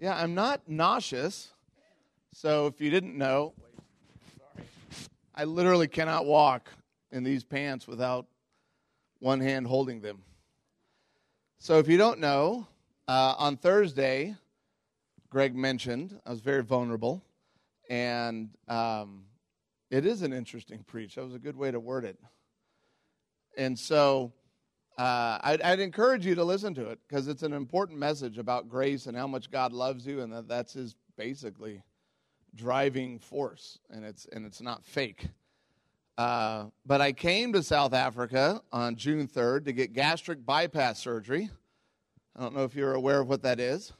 Yeah, I'm not nauseous. So if you didn't know, I literally cannot walk in these pants without one hand holding them. So if you don't know, on Thursday, Greg mentioned I was very vulnerable, and it is an interesting preach. That was a good way to word it. And so I'd encourage you to listen to it because it's an important message about grace and how much God loves you, and that's His basically driving force, and it's not fake. But I came to South Africa on June 3rd to get gastric bypass surgery. I don't know if you're aware of what that is.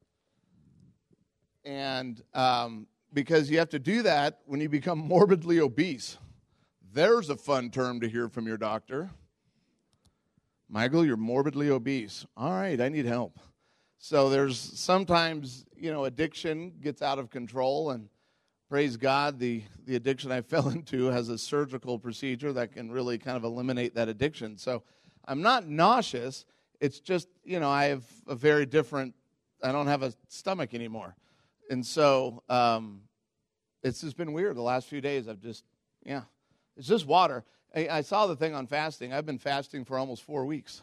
And because you have to do that when you become morbidly obese. There's a fun term to hear from your doctor. Michael, you're morbidly obese. All right, I need help. So there's sometimes, addiction gets out of control, and praise God, the addiction I fell into has a surgical procedure that can really kind of eliminate that addiction. So I'm not nauseous. It's just, I have a very different, I don't have a stomach anymore. And so it's just been weird the last few days. It's just water. I saw the thing on fasting. I've been fasting for almost 4 weeks.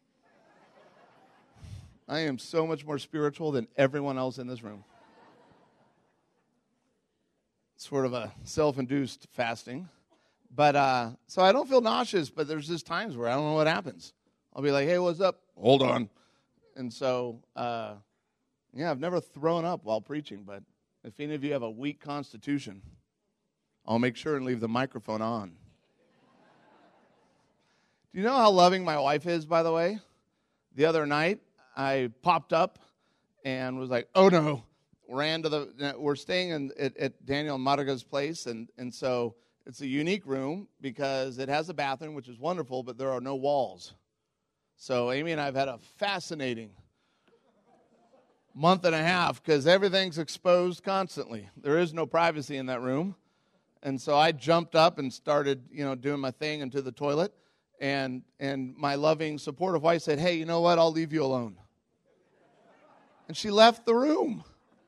I am so much more spiritual than everyone else in this room. Sort of a self-induced fasting. But so I don't feel nauseous, but there's just times where I don't know what happens. I'll be like, hey, what's up? Hold on. And so, I've never thrown up while preaching, but if any of you have a weak constitution, I'll make sure and leave the microphone on. Do you know how loving my wife is, by the way? The other night, I popped up and was like, oh no. We're staying at Daniel Maraga's place, and so it's a unique room because it has a bathroom, which is wonderful, but there are no walls. So Amy and I have had a fascinating month and a half because everything's exposed constantly. There is no privacy in that room. And so I jumped up and started, doing my thing into the toilet, and my loving, supportive wife said, hey, you know what? I'll leave you alone. And she left the room.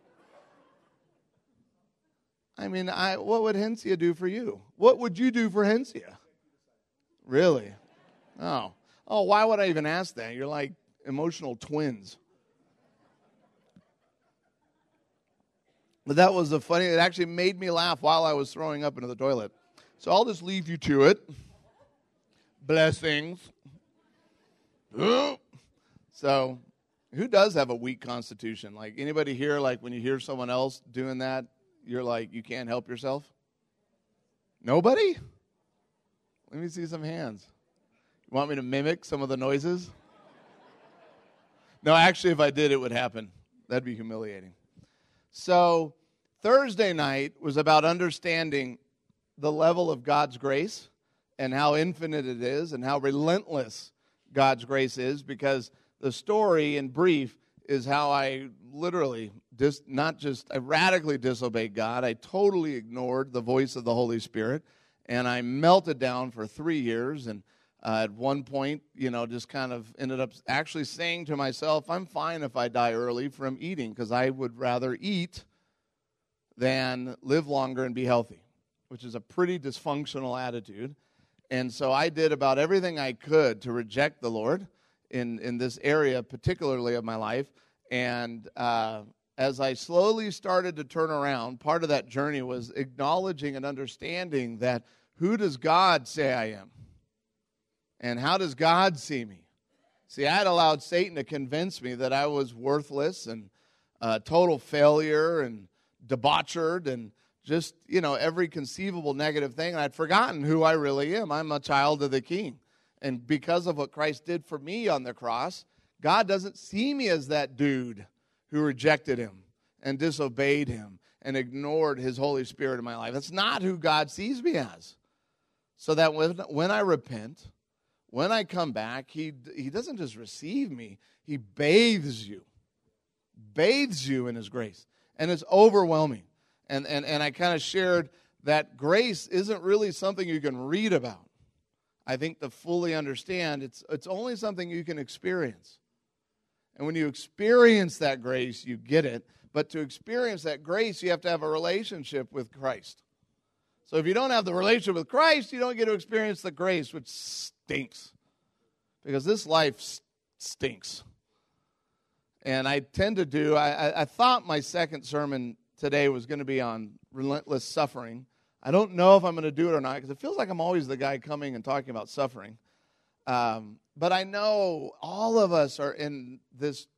I mean, what would Hensia do for you? What would you do for Hensia? Really? Oh, why would I even ask that? You're like emotional twins. But that was it actually made me laugh while I was throwing up into the toilet. So I'll just leave you to it. Blessings. So, who does have a weak constitution? Like, anybody here, like, when you hear someone else doing that, you're like, you can't help yourself? Nobody? Let me see some hands. You want me to mimic some of the noises? No, actually, if I did, it would happen. That'd be humiliating. So, Thursday night was about understanding the level of God's grace and how infinite it is and how relentless God's grace is, because the story in brief is how I literally, I radically disobeyed God. I totally ignored the voice of the Holy Spirit, and I melted down for 3 years, and at one point, just kind of ended up actually saying to myself, I'm fine if I die early from eating, because I would rather eat than live longer and be healthy, which is a pretty dysfunctional attitude. And so I did about everything I could to reject the Lord in this area, particularly of my life. And as I slowly started to turn around, part of that journey was acknowledging and understanding that who does God say I am? And how does God see me? See, I had allowed Satan to convince me that I was worthless and total failure and debauchered and just, every conceivable negative thing. And I'd forgotten who I really am. I'm a child of the King. And because of what Christ did for me on the cross, God doesn't see me as that dude who rejected him and disobeyed him and ignored his Holy Spirit in my life. That's not who God sees me as. So that when I repent, when I come back, he doesn't just receive me, he bathes you in his grace. And it's overwhelming. And I kind of shared that grace isn't really something you can read about. I think to fully understand, it's only something you can experience. And when you experience that grace, you get it. But to experience that grace, you have to have a relationship with Christ. So if you don't have the relationship with Christ, you don't get to experience the grace, which stinks. Because this life stinks. And I tend to do, I thought my second sermon today was going to be on relentless suffering. I don't know if I'm going to do it or not, because it feels like I'm always the guy coming and talking about suffering. But I know all of us are in this,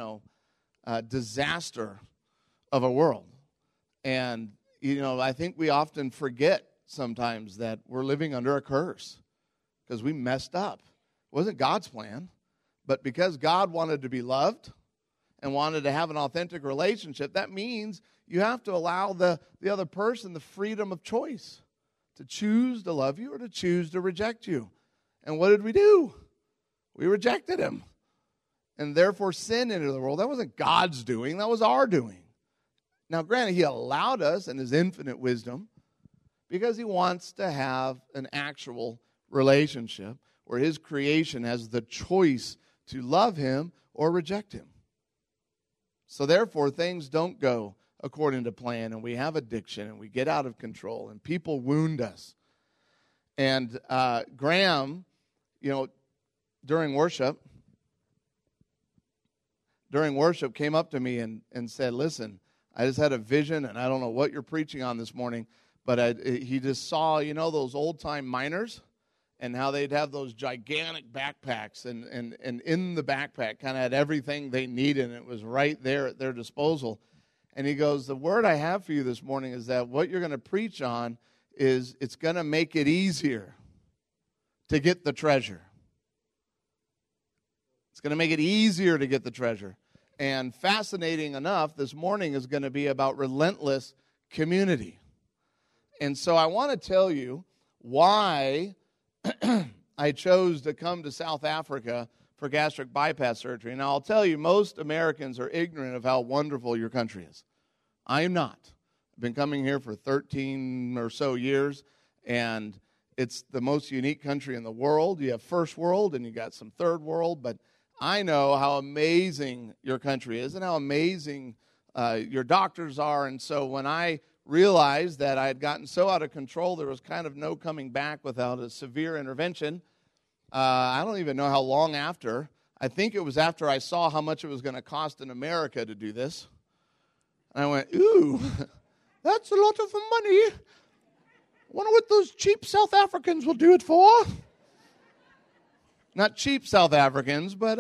disaster of a world. And, I think we often forget sometimes that we're living under a curse because we messed up. It wasn't God's plan, but because God wanted to be loved and wanted to have an authentic relationship, that means you have to allow the other person the freedom of choice to choose to love you or to choose to reject you. And what did we do? We rejected him. And therefore sin into the world. That wasn't God's doing. That was our doing. Now, granted, he allowed us in his infinite wisdom because he wants to have an actual relationship where his creation has the choice to love him or reject him. So therefore, things don't go according to plan, and we have addiction, and we get out of control, and people wound us. And Graham, during worship came up to me and said, listen, I just had a vision, and I don't know what you're preaching on this morning, but he just saw, those old-time miners and how they'd have those gigantic backpacks, and in the backpack kind of had everything they needed, and it was right there at their disposal. And he goes, the word I have for you this morning is that what you're going to preach on is it's going to make it easier to get the treasure. It's going to make it easier to get the treasure. And fascinating enough, this morning is going to be about relentless community. And so I want to tell you why I chose to come to South Africa for gastric bypass surgery. Now, I'll tell you, most Americans are ignorant of how wonderful your country is. I am not. I've been coming here for 13 or so years, and it's the most unique country in the world. You have first world, and you got some third world, but I know how amazing your country is and how amazing your doctors are. And so when I realized that I had gotten so out of control, there was kind of no coming back without a severe intervention. I don't even know how long after. I think it was after I saw how much it was going to cost in America to do this. And I went, ooh, that's a lot of money. I wonder what those cheap South Africans will do it for. Not cheap South Africans, but,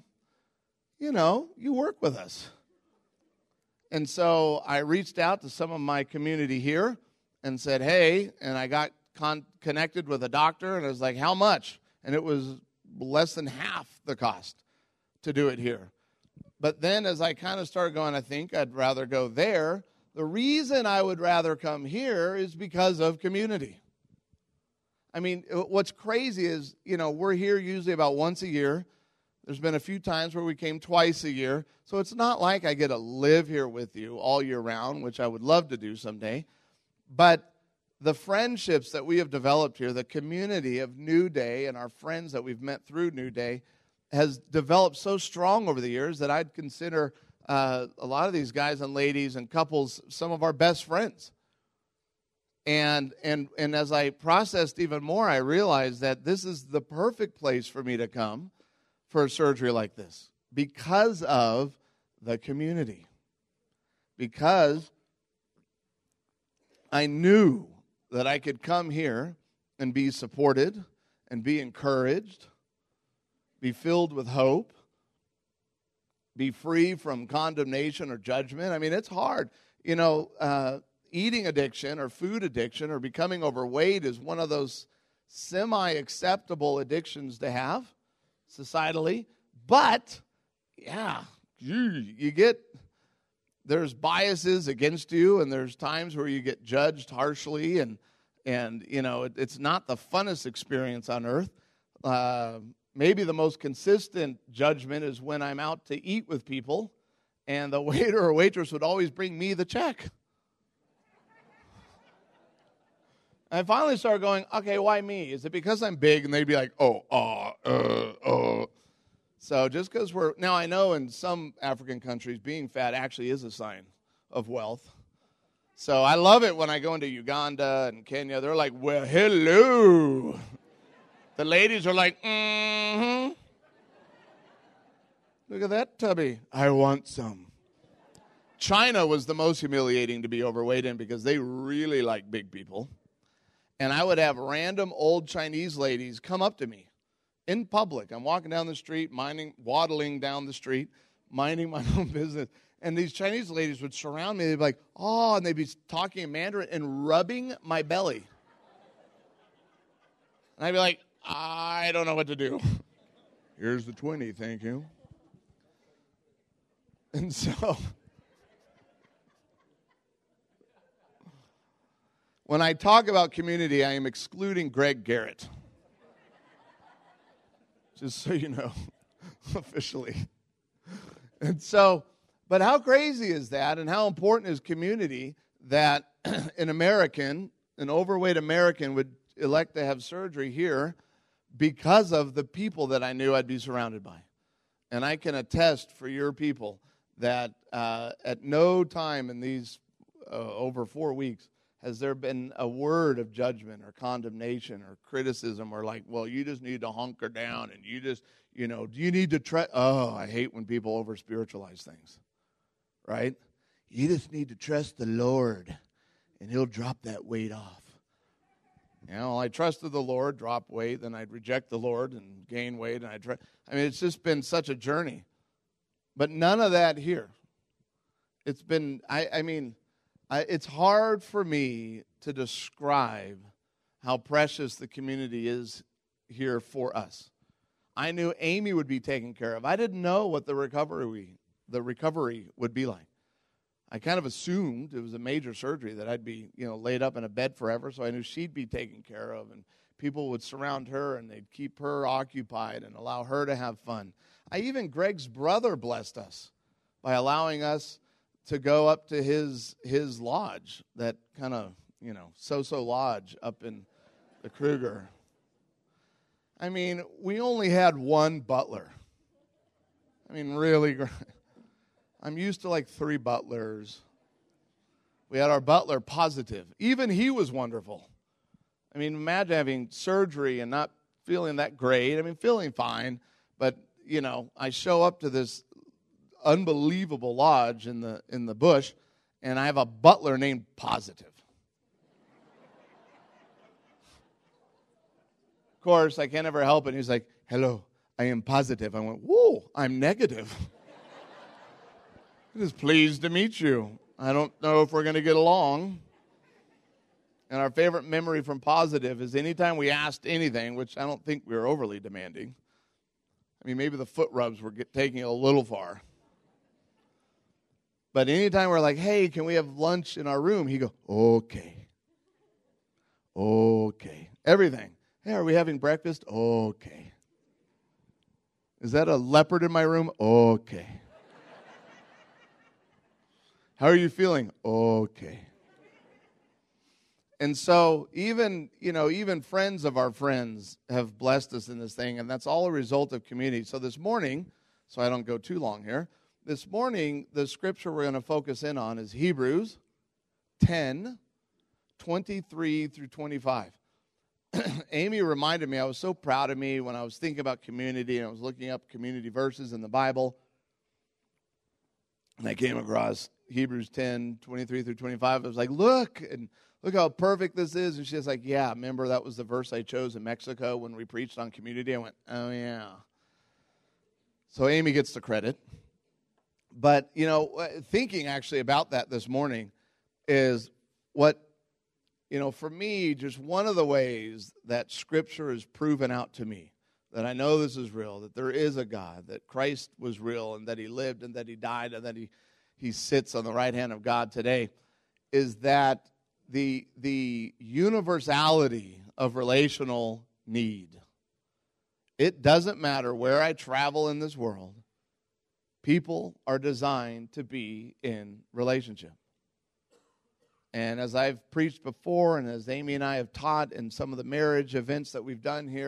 you work with us. And so I reached out to some of my community here and said, hey, and I got connected with a doctor, and I was like, how much? And it was less than half the cost to do it here. But then as I kind of started going, I think I'd rather go there. The reason I would rather come here is because of community. I mean, what's crazy is, we're here usually about once a year. There's been a few times where we came twice a year. So it's not like I get to live here with you all year round, which I would love to do someday. But the friendships that we have developed here, the community of New Day and our friends that we've met through New Day has developed so strong over the years that I'd consider a lot of these guys and ladies and couples some of our best friends. And as I processed even more, I realized that this is the perfect place for me to come for a surgery like this because of the community. Because I knew that I could come here and be supported and be encouraged, be filled with hope, be free from condemnation or judgment. I mean, it's hard. Eating addiction or food addiction or becoming overweight is one of those semi-acceptable addictions to have societally. But, there's biases against you, and there's times where you get judged harshly, and it's not the funnest experience on earth. Maybe the most consistent judgment is when I'm out to eat with people, and the waiter or waitress would always bring me the check. I finally started going, okay, why me? Is it because I'm big? And they'd be like, So just because now I know in some African countries being fat actually is a sign of wealth. So I love it when I go into Uganda and Kenya. They're like, well, hello. The ladies are like, mm-hmm. Look at that tubby. I want some. China was the most humiliating to be overweight in because they really like big people. And I would have random old Chinese ladies come up to me in public. I'm walking down the street, waddling down the street, minding my own business. And these Chinese ladies would surround me. They'd be like, oh, and they'd be talking in Mandarin and rubbing my belly. And I'd be like, I don't know what to do. Here's the 20, thank you. And so when I talk about community, I am excluding Greg Garrett. Just so you know, officially. And so, but how crazy is that, and how important is community that an overweight American would elect to have surgery here because of the people that I knew I'd be surrounded by. And I can attest for your people that at no time in these over 4 weeks has there been a word of judgment or condemnation or criticism or like, well, you just need to hunker down and you just, you need to I hate when people over-spiritualize things, right? You just need to trust the Lord and He'll drop that weight off. I trusted the Lord, drop weight, then I'd reject the Lord and gain weight, and it's just been such a journey. But none of that here. It's been, it's hard for me to describe how precious the community is here for us. I knew Amy would be taken care of. I didn't know what the recovery would be like. I kind of assumed it was a major surgery that I'd be, laid up in a bed forever, so I knew she'd be taken care of, and people would surround her, and they'd keep her occupied and allow her to have fun. Greg's brother blessed us by allowing us to go up to his lodge, that kind of, so-so lodge up in the Kruger. We only had one butler. Really, I'm used to like 3 butlers. We had our butler Positive. Even he was wonderful. Imagine having surgery and not feeling that great. Feeling fine, but, I show up to this unbelievable lodge in the bush, and I have a butler named Positive. Of course, I can't ever help it. He's like, hello, I am Positive. I went, whoa, I'm negative. It is pleased to meet you. I don't know if we're going to get along. And our favorite memory from Positive is anytime we asked anything, which I don't think we were overly demanding. Maybe the foot rubs were taking it a little far. But anytime we're like, hey, can we have lunch in our room? He'd go, okay. Okay. Everything. Hey, are we having breakfast? Okay. Is that a leopard in my room? Okay. How are you feeling? Okay. And so even friends of our friends have blessed us in this thing, and that's all a result of community. So this morning, so I don't go too long here, this morning the scripture we're going to focus in on is Hebrews 10, 23 through 25. Amy reminded me, I was so proud of me when I was thinking about community, and I was looking up community verses in the Bible, and I came across Hebrews 10, 23 through 25. I was like, look how perfect this is. And she's like, yeah, remember that was the verse I chose in Mexico when we preached on community? I went, oh, yeah. So Amy gets the credit. But, thinking actually about that this morning is what, for me, just one of the ways that Scripture is proven out to me, that I know this is real, that there is a God, that Christ was real, and that He lived, and that He died, and that He sits on the right hand of God today, is that the universality of relational need. It doesn't matter where I travel in this world, people are designed to be in relationship. And as I've preached before, and as Amy and I have taught in some of the marriage events that we've done here,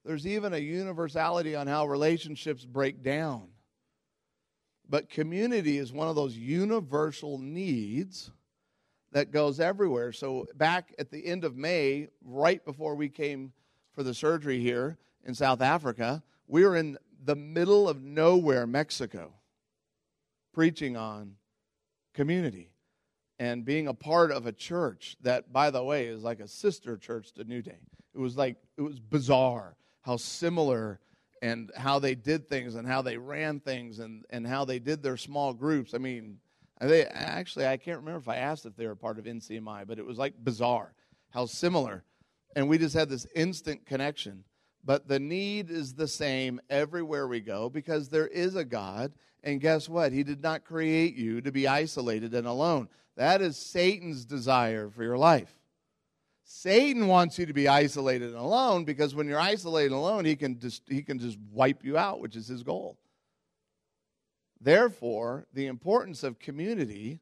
There's even a universality on how relationships break down. But community is one of those universal needs that goes everywhere. So back at the end of May, right before we came for the surgery here in South Africa, we were in the middle of nowhere, Mexico, preaching on community and being a part of a church that, by the way, is like a sister church to New Day. It was bizarre how similar and how they did things and how they ran things and how they did their small groups. I mean, I can't remember if I asked if they were part of NCMI, but it was like bizarre how similar. And we just had this instant connection. But the need is the same everywhere we go because there is a God. And guess what? He did not create you to be isolated and alone. That is Satan's desire for your life. Satan wants you to be isolated and alone because when you're isolated and alone, he can just wipe you out, which is his goal. Therefore, the importance of community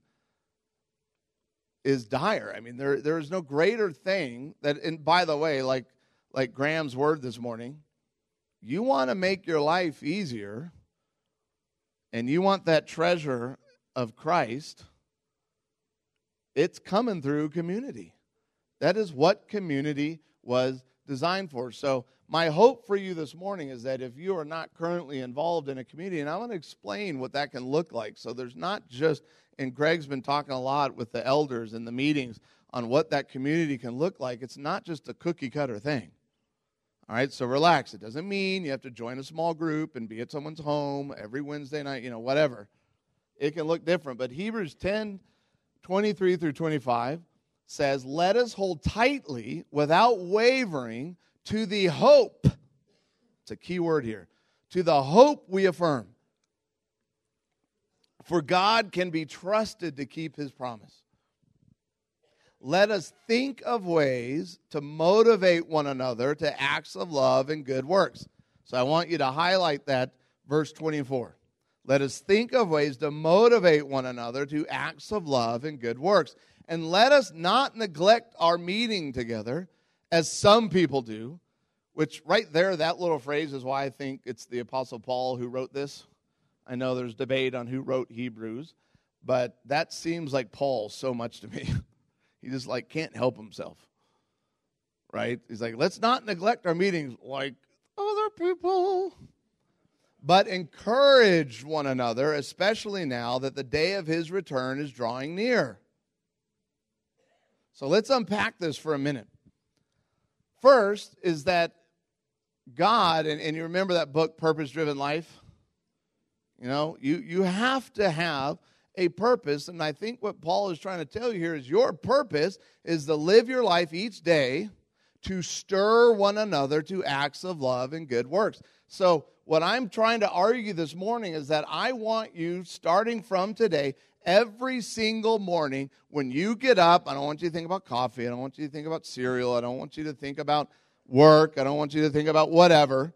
is dire. I mean, there is no greater thing that, and by the way, like Graham's word this morning, you want to make your life easier and you want that treasure of Christ, it's coming through community. That is what community was designed for. So my hope for you this morning is that if you are not currently involved in a community, and I want to explain what that can look like. So there's not just, and Greg's been talking a lot with the elders in the meetings on what that community can look like. It's not just a cookie cutter thing. All right, so relax. It doesn't mean you have to join a small group and be at someone's home every Wednesday night, whatever. It can look different. But Hebrews 10:23 through 25 says, let us hold tightly without wavering to the hope. It's a key word here. To the hope we affirm. For God can be trusted to keep his promise. Let us think of ways to motivate one another to acts of love and good works. So I want you to highlight that verse 24. Let us think of ways to motivate one another to acts of love and good works. And let us not neglect our meeting together, as some people do, which right there, that little phrase is why I think it's the Apostle Paul who wrote this. I know there's debate on who wrote Hebrews, but that seems like Paul so much to me. He just can't help himself, right? He's like, let's not neglect our meetings like other people, but encourage one another, especially now that the day of his return is drawing near. So let's unpack this for a minute. First is that God, and you remember that book, Purpose Driven Life? You have to have a purpose, and I think what Paul is trying to tell you here is your purpose is to live your life each day to stir one another to acts of love and good works. So what I'm trying to argue this morning is that I want you, starting from today, every single morning when you get up, I don't want you to think about coffee, I don't want you to think about cereal, I don't want you to think about work, I don't want you to think about whatever.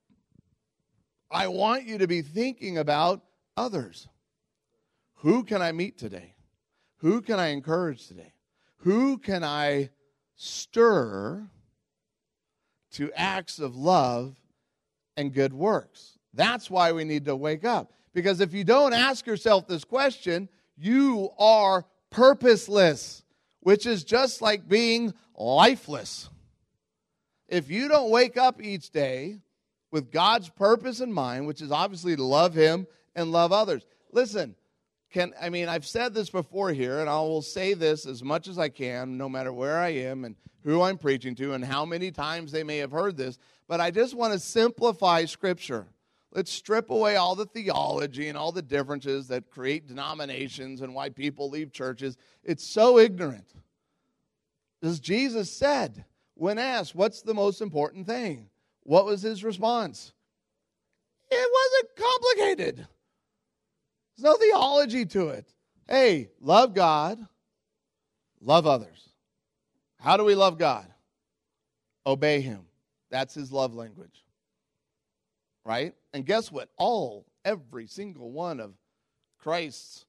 I want you to be thinking about others. Who can I meet today? Who can I encourage today? Who can I stir to acts of love and good works? That's why we need to wake up. Because if you don't ask yourself this question, you are purposeless, which is just like being lifeless. If you don't wake up each day with God's purpose in mind, which is obviously to love him and love others. Listen, I've said this before here, and I will say this as much as I can, no matter where I am and who I'm preaching to and how many times they may have heard this, but I just want to simplify Scripture. Let's strip away all the theology and all the differences that create denominations and why people leave churches. It's so ignorant. As Jesus said, when asked, what's the most important thing? What was his response? It wasn't complicated. There's no theology to it. Hey, love God, love others. How do we love God? Obey him. That's his love language. Right? And guess what? Every single one of Christ's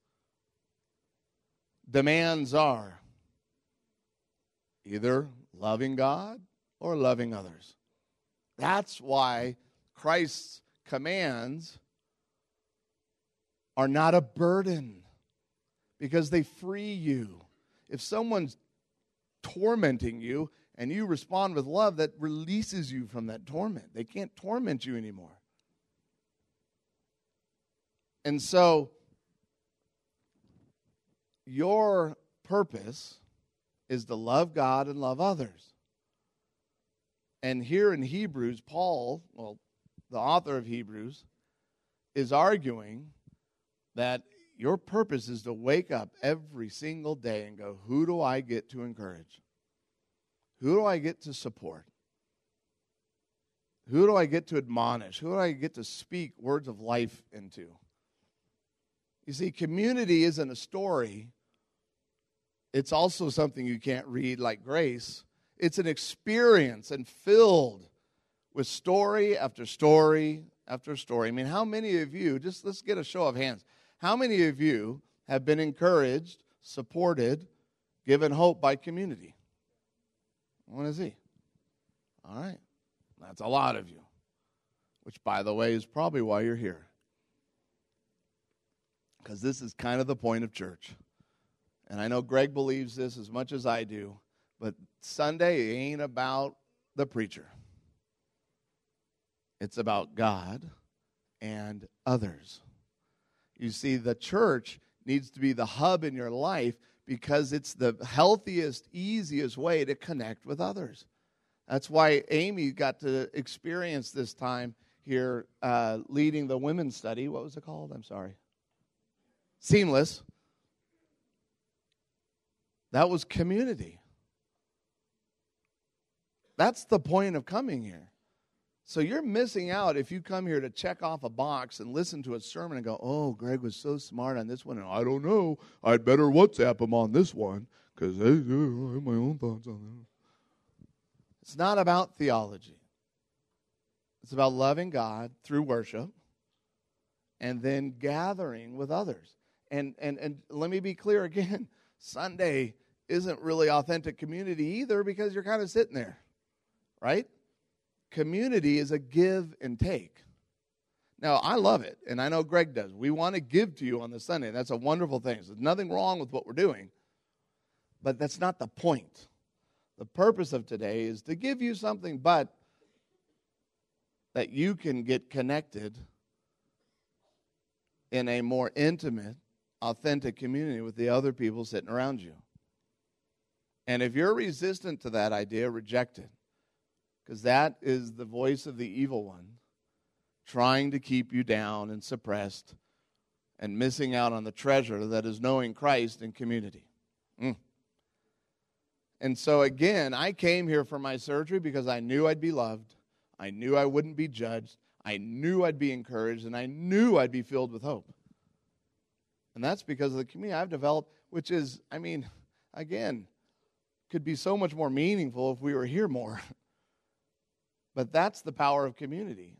demands are either loving God or loving others. That's why Christ's commands are not a burden, because they free you. If someone's tormenting you and you respond with love, that releases you from that torment. They can't torment you anymore. And so, your purpose is to love God and love others. And here in Hebrews, Paul, the author of Hebrews, is arguing that your purpose is to wake up every single day and go, who do I get to encourage? Who do I get to support? Who do I get to admonish? Who do I get to speak words of life into? You see, community isn't a story. It's also something you can't read like grace. It's an experience and filled with story after story after story. I mean, how many of you, just let's get a show of hands, how many of you have been encouraged, supported, given hope by community? I want to see. All right. That's a lot of you, which, by the way, is probably why you're here. Because this is kind of the point of church. And I know Greg believes this as much as I do, but Sunday ain't about the preacher. It's about God and others. You see, the church needs to be the hub in your life because it's the healthiest, easiest way to connect with others. That's why Amy got to experience this time here leading the women's study. What was it called? I'm sorry. Seamless. That was community. That's the point of coming here. So you're missing out if you come here to check off a box and listen to a sermon and go, oh, Greg was so smart on this one, and I don't know, I'd better WhatsApp him on this one because I have my own thoughts on it. It's not about theology. It's about loving God through worship and then gathering with others. And let me be clear again, Sunday isn't really authentic community either because you're kind of sitting there, right? Community is a give and take. Now, I love it, and I know Greg does. We want to give to you on the Sunday. That's a wonderful thing. There's nothing wrong with what we're doing, but that's not the point. The purpose of today is to give you something, but that you can get connected in a more intimate, authentic community with the other people sitting around you. And if you're resistant to that idea, reject it. Because that is the voice of the evil one trying to keep you down and suppressed and missing out on the treasure that is knowing Christ in community. And so again, I came here for my surgery because I knew I'd be loved. I knew I wouldn't be judged. I knew I'd be encouraged. And I knew I'd be filled with hope. And that's because of the community I've developed, which is, I mean, again, could be so much more meaningful if we were here more. But that's the power of community,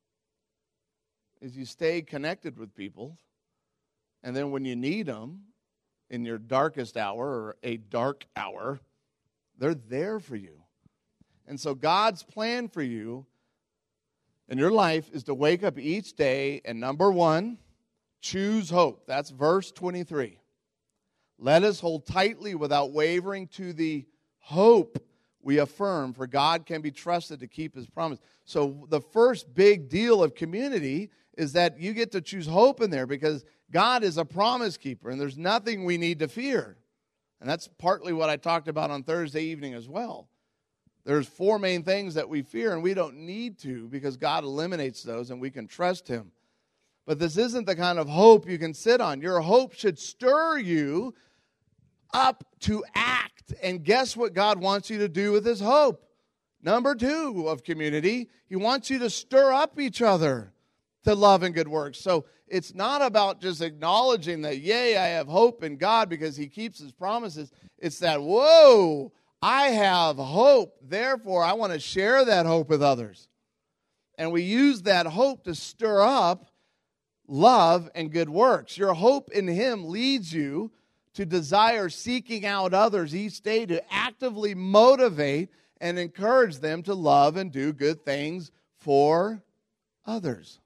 is you stay connected with people, and then when you need them in your darkest hour or a dark hour, they're there for you. And so God's plan for you in your life is to wake up each day and, number one, choose hope. That's verse 23. Let us hold tightly without wavering to the hope we affirm, for God can be trusted to keep his promise. So the first big deal of community is that you get to choose hope in there because God is a promise keeper and there's nothing we need to fear. And that's partly what I talked about on Thursday evening as well. There's 4 main things that we fear and we don't need to because God eliminates those and we can trust him. But this isn't the kind of hope you can sit on. Your hope should stir you up to act. And guess what God wants you to do with his hope? Number 2 of community, he wants you to stir up each other to love and good works. So it's not about just acknowledging that, yay, I have hope in God because he keeps his promises. It's that, whoa, I have hope. Therefore, I want to share that hope with others. And we use that hope to stir up love and good works. Your hope in him leads you to desire seeking out others each day to actively motivate and encourage them to love and do good things for others.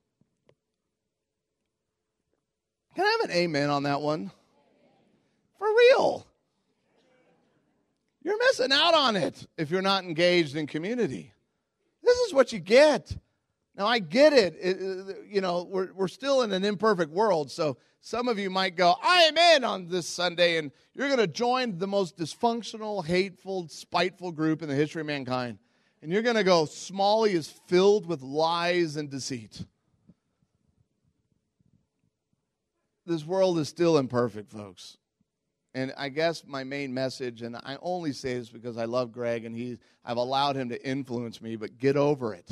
Can I have an amen on that one? For real. You're missing out on it if you're not engaged in community. This is what you get. Now, I get it. We're still in an imperfect world, so some of you might go, I am in on this Sunday, and you're going to join the most dysfunctional, hateful, spiteful group in the history of mankind. And you're going to go, Smalley is filled with lies and deceit. This world is still imperfect, folks. And I guess my main message, and I only say this because I love Greg, and I've allowed him to influence me, but get over it.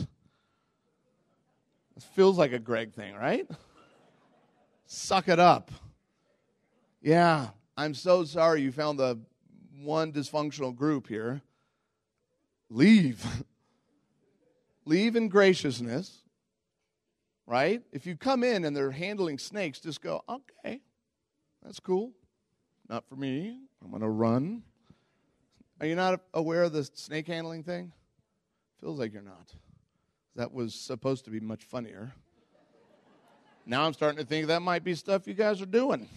It feels like a Greg thing, right? Suck it up. Yeah, I'm so sorry you found the one dysfunctional group here. Leave. Leave in graciousness, right? If you come in and they're handling snakes, just go, okay, that's cool. Not for me. I'm going to run. Are you not aware of the snake handling thing? Feels like you're not. That was supposed to be much funnier. Now I'm starting to think that might be stuff you guys are doing.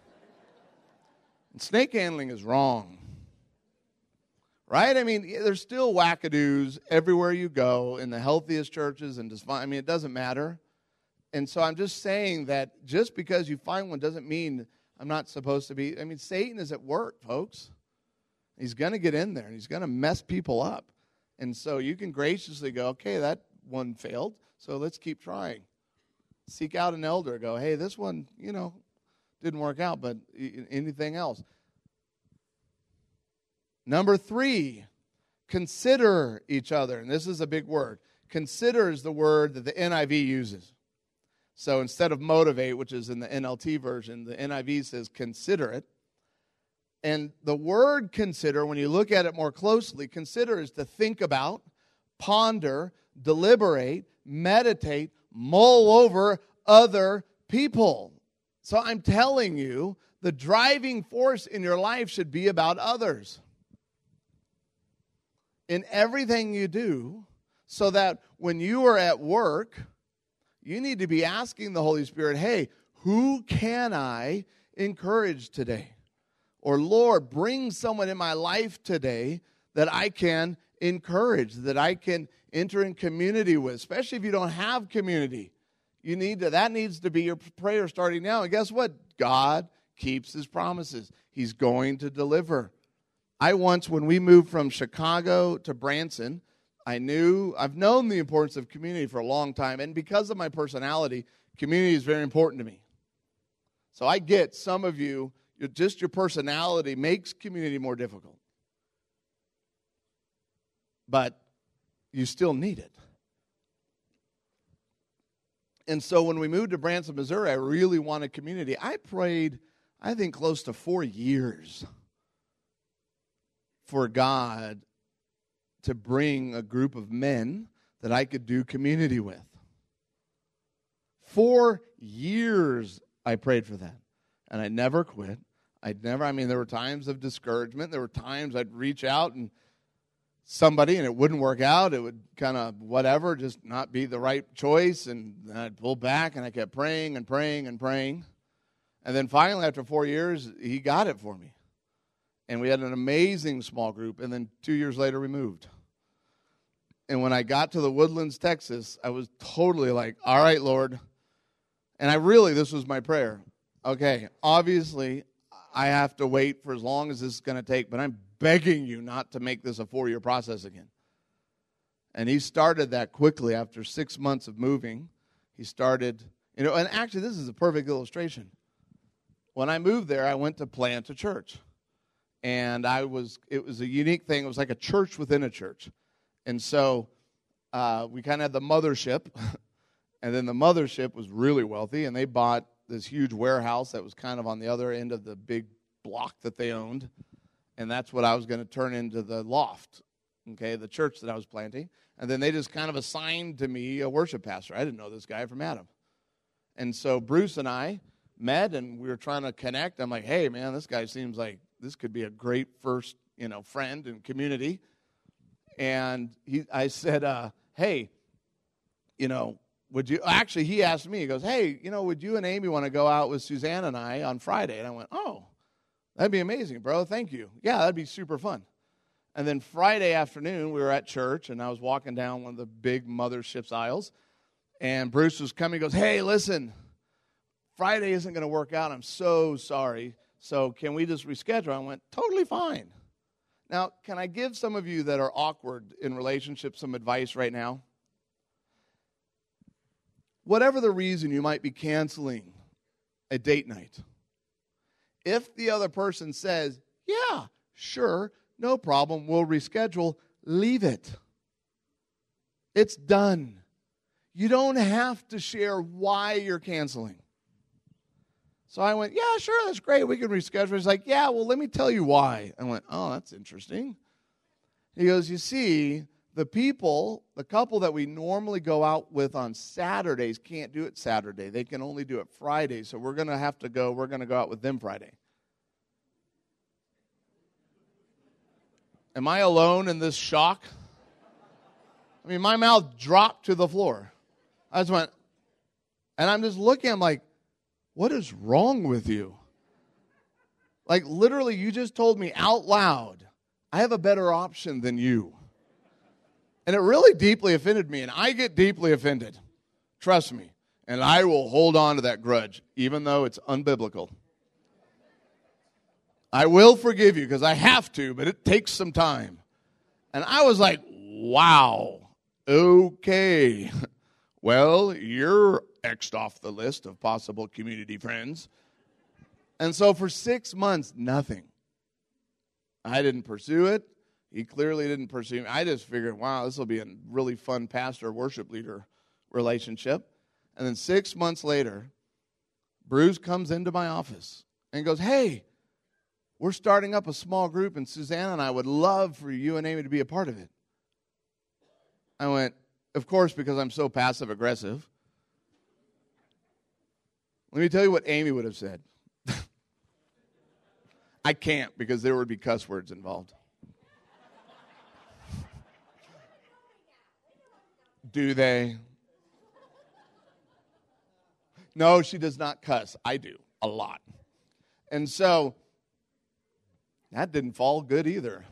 And snake handling is wrong. Right? I mean, there's still wackadoos everywhere you go in the healthiest churches and it doesn't matter. And so I'm just saying that just because you find one doesn't mean I'm not supposed to be. I mean, Satan is at work, folks. He's going to get in there, and he's going to mess people up. And so you can graciously go, okay, that one failed, so let's keep trying. Seek out an elder. Go, hey, this one, didn't work out, but anything else? Number 3, consider each other. And this is a big word. Consider is the word that the NIV uses. So instead of motivate, which is in the NLT version, the NIV says consider it. And the word consider, when you look at it more closely, consider is to think about, ponder, deliberate, meditate, mull over other people. So I'm telling you, the driving force in your life should be about others. In everything you do, so that when you are at work, you need to be asking the Holy Spirit, hey, who can I encourage today? Or, Lord, bring someone in my life today that I can encourage, that I can enter in community with, especially if you don't have community. That needs to be your prayer starting now. And guess what? God keeps his promises. He's going to deliver. When we moved from Chicago to Branson, I've known the importance of community for a long time, and because of my personality, community is very important to me. So I get some of you, just your personality makes community more difficult. But you still need it. And so when we moved to Branson, Missouri, I really wanted community. I prayed, I think, close to 4 years for God to bring a group of men that I could do community with. 4 years I prayed for that. And I never quit. There were times of discouragement. There were times I'd reach out and somebody and it wouldn't work out. It would kind of whatever, just not be the right choice. And then I'd pull back and I kept praying and praying and praying. And then finally, after 4 years, he got it for me. And we had an amazing small group. And then 2 years later, we moved. And when I got to the Woodlands, Texas, I was totally like, all right, Lord. And this was my prayer. Okay, obviously, I have to wait for as long as this is going to take, but I'm begging you not to make this a 4-year process again. And he started that quickly after 6 months of moving. He started, and actually this is a perfect illustration. When I moved there, I went to plant a church. And it was a unique thing. It was like a church within a church. And so we kind of had the mothership. And then the mothership was really wealthy, and they bought this huge warehouse that was kind of on the other end of the big block that they owned. And that's what I was going to turn into the loft, okay, the church that I was planting. And then they just kind of assigned to me a worship pastor. I didn't know this guy from Adam. And so Bruce and I met, and we were trying to connect. I'm like, hey, man, this guy seems like this could be a great first, friend and community. And I said, hey, would you, actually he asked me, he goes, hey, would you and Amy want to go out with Suzanne and I on Friday? And I went, oh, that'd be amazing, bro. Thank you. Yeah, that'd be super fun. And then Friday afternoon, we were at church, and I was walking down one of the big mothership's aisles, and Bruce was coming. He goes, hey, listen, Friday isn't going to work out. I'm so sorry. So can we just reschedule? I went, totally fine. Now, can I give some of you that are awkward in relationships some advice right now? Whatever the reason you might be canceling a date night, if the other person says, yeah, sure, no problem, we'll reschedule, leave it. It's done. You don't have to share why you're canceling. So I went, yeah, sure, that's great. We can reschedule. He's like, yeah, well, let me tell you why. I went, oh, that's interesting. He goes, you see, the couple that we normally go out with on Saturdays can't do it Saturday. They can only do it Friday. So we're going to go out with them Friday. Am I alone in this shock? I mean, my mouth dropped to the floor. I just went, and I'm just looking, I'm like, what is wrong with you? Like, literally, you just told me out loud, I have a better option than you. And it really deeply offended me, and I get deeply offended. Trust me. And I will hold on to that grudge, even though it's unbiblical. I will forgive you because I have to, but it takes some time. And I was like, wow, okay. Well, you're X'd off the list of possible community friends. And so for 6 months, nothing. I didn't pursue it. He clearly didn't pursue me. I just figured, wow, this will be a really fun pastor-worship leader relationship. And then 6 months later, Bruce comes into my office and goes, hey, we're starting up a small group, and Suzanne and I would love for you and Amy to be a part of it. I went, of course, because I'm so passive-aggressive. Let me tell you what Amy would have said. I can't because there would be cuss words involved. Do they? No, she does not cuss. I do, a lot. And so, that didn't fall good either.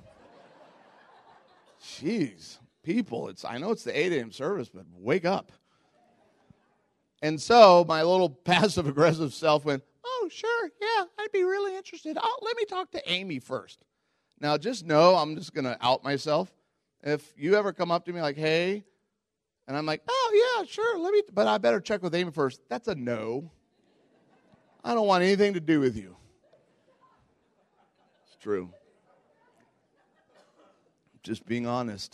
Jeez, people, I know it's the 8 a.m. service, but wake up. And so, my little passive-aggressive self went, oh, sure, yeah, I'd be really interested. Let me talk to Amy first. Now, just know I'm just going to out myself. If you ever come up to me like, hey, and I'm like, oh, yeah, sure, but I better check with Amy first. That's a no. I don't want anything to do with you. It's true. Just being honest.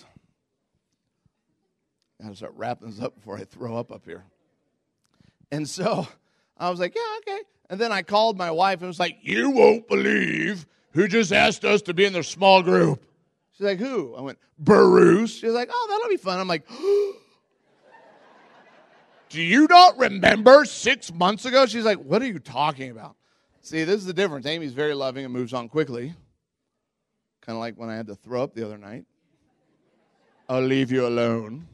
I got to start wrapping this up before I throw up here. And so I was like, yeah, okay. And then I called my wife and was like, you won't believe who just asked us to be in their small group. She's like, who? I went, Bruce. She's like, oh, that'll be fun. I'm like, do you not remember 6 months ago? She's like, what are you talking about? See, this is the difference. Amy's very loving and moves on quickly. Kind of like when I had to throw up the other night. I'll leave you alone.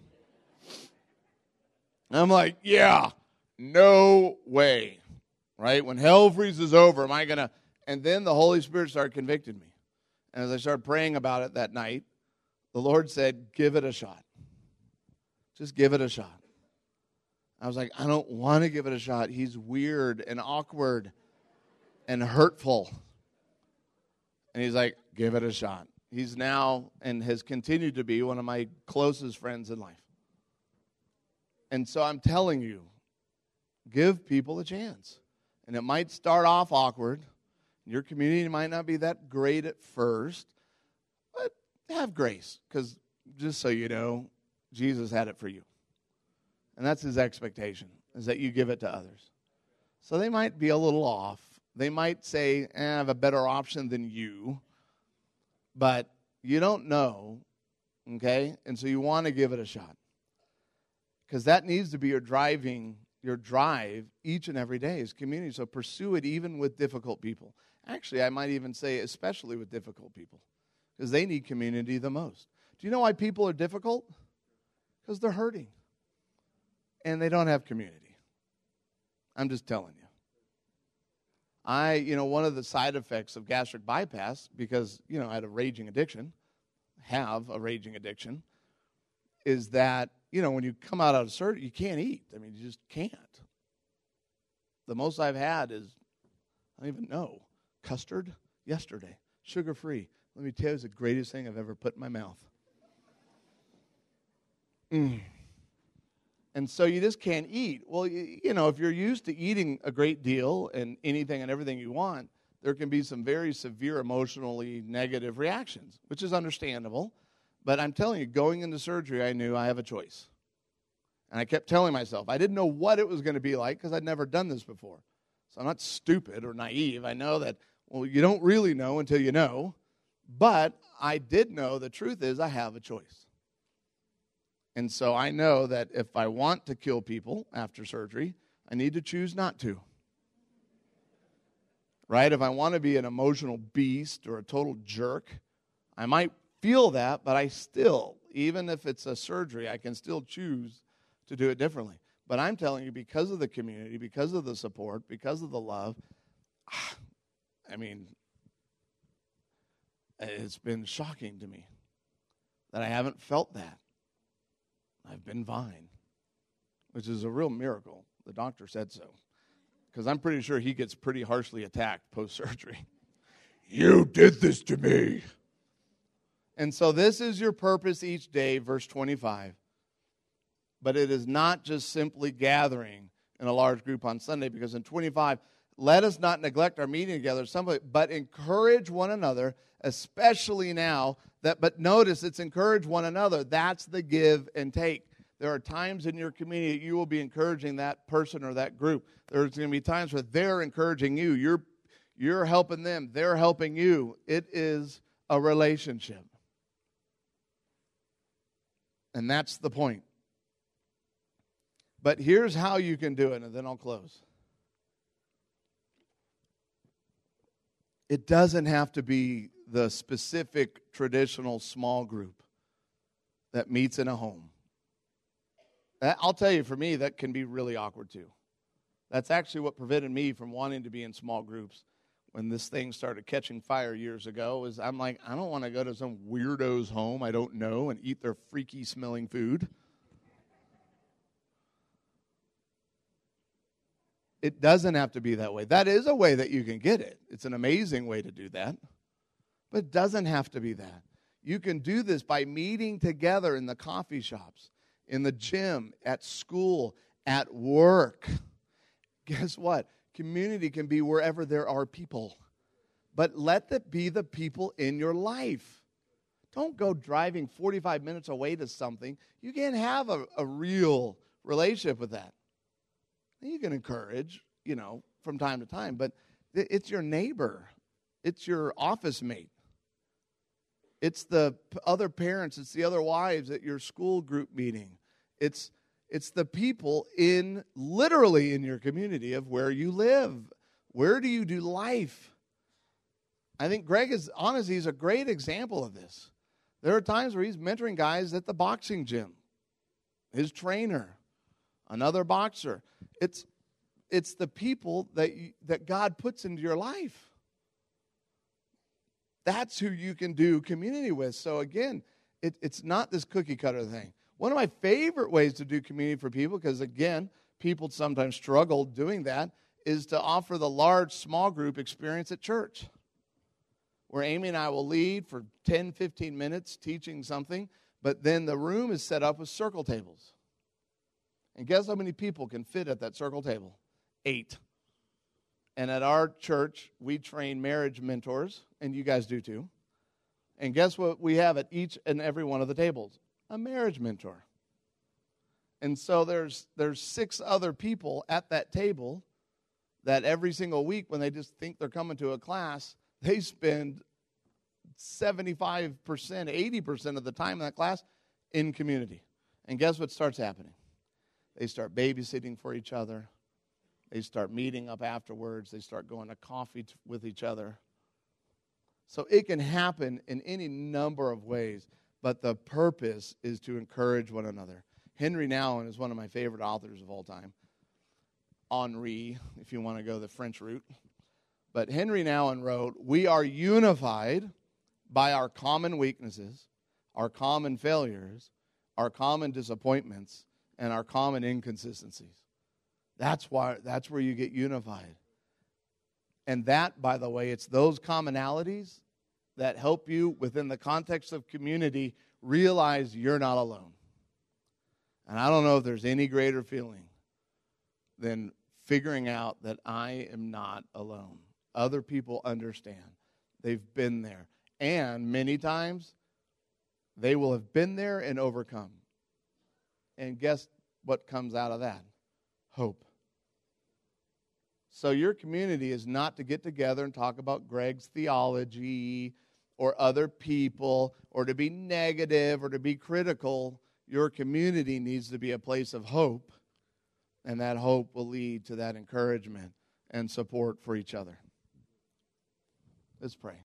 I'm like, yeah, no way. Right? When hell freezes over, am I going to? And then the Holy Spirit started convicting me. And as I started praying about it that night, the Lord said, give it a shot. Just give it a shot. I was like, I don't want to give it a shot. He's weird and awkward and hurtful. And he's like, give it a shot. He's now and has continued to be one of my closest friends in life. And so I'm telling you, give people a chance. And it might start off awkward. Your community might not be that great at first. But have grace. Because just so you know, Jesus had it for you. And that's his expectation, is that you give it to others. So they might be a little off. They might say, I have a better option than you. But you don't know, okay? And so you want to give it a shot. Because that needs to be your drive each and every day is community. So pursue it even with difficult people. Actually, I might even say especially with difficult people. Because they need community the most. Do you know why people are difficult? Because they're hurting. And they don't have community. I'm just telling you. One of the side effects of gastric bypass, because, I had a raging addiction, is that, when you come out of surgery, you can't eat. I mean, you just can't. The most I've had is, I don't even know, custard yesterday, sugar-free. Let me tell you, it's the greatest thing I've ever put in my mouth. And so you just can't eat. Well, if you're used to eating a great deal and anything and everything you want, there can be some very severe emotionally negative reactions, which is understandable. But I'm telling you, going into surgery, I knew I have a choice. And I kept telling myself, I didn't know what it was going to be like because I'd never done this before. So I'm not stupid or naive. I know that, you don't really know until you know. But I did know the truth is I have a choice. And so I know that if I want to kill people after surgery, I need to choose not to. Right? If I want to be an emotional beast or a total jerk, I might feel that, but I still, even if it's a surgery, I can still choose to do it differently. But I'm telling you, because of the community, because of the support, because of the love, it's been shocking to me that I haven't felt that. I've been fine, which is a real miracle. The doctor said so. Because I'm pretty sure he gets pretty harshly attacked post-surgery. You did this to me. And so this is your purpose each day, verse 25. But it is not just simply gathering in a large group on Sunday, because in 25, let us not neglect our meeting together, but encourage one another, especially now. But notice, it's encourage one another. That's the give and take. There are times in your community that you will be encouraging that person or that group. There's going to be times where they're encouraging you. You're helping them. They're helping you. It is a relationship. And that's the point. But here's how you can do it, and then I'll close. It doesn't have to be the specific traditional small group that meets in a home. I'll tell you, for me, that can be really awkward too. That's actually what prevented me from wanting to be in small groups when this thing started catching fire years ago. Is I'm like, I don't want to go to some weirdo's home I don't know and eat their freaky smelling food. It doesn't have to be that way. That is a way that you can get it. It's an amazing way to do that. But it doesn't have to be that. You can do this by meeting together in the coffee shops, in the gym, at school, at work. Guess what? Community can be wherever there are people. But let that be the people in your life. Don't go driving 45 minutes away to something. You can't have a real relationship with that. You can encourage, from time to time, but it's your neighbor. It's your office mate. It's the other parents. It's the other wives at your school group meeting. It's the people literally in your community of where you live. Where do you do life? I think Greg he's a great example of this. There are times where he's mentoring guys at the boxing gym. His trainer, another boxer. It's the people that God puts into your life. That's who you can do community with. So again, it's not this cookie cutter thing. One of my favorite ways to do community for people, because again, people sometimes struggle doing that, is to offer the large small group experience at church, where Amy and I will lead for 10, 15 minutes teaching something, but then the room is set up with circle tables. And guess how many people can fit at that circle table? 8. And at our church, we train marriage mentors, and you guys do too. And guess what we have at each and every one of the tables? A marriage mentor. And so there's 6 other people at that table that every single week, when they just think they're coming to a class, they spend 75%, 80% of the time in that class in community. And guess what starts happening? They start babysitting for each other. They start meeting up afterwards. They start going to coffee with each other. So it can happen in any number of ways. but the purpose is to encourage one another. Henry Nouwen is one of my favorite authors of all time. Henri, if you want to go the French route. But Henry Nouwen wrote, "We are unified by our common weaknesses, our common failures, our common disappointments, and our common inconsistencies." That's where you get unified. And that, by the way, it's those commonalities that help you within the context of community realize you're not alone. And I don't know if there's any greater feeling than figuring out that I am not alone. Other people understand. They've been there. And many times, they will have been there and overcome. And guess what comes out of that? Hope. So your community is not to get together and talk about Greg's theology or other people or to be negative or to be critical. Your community needs to be a place of hope, and that hope will lead to that encouragement and support for each other. Let's pray.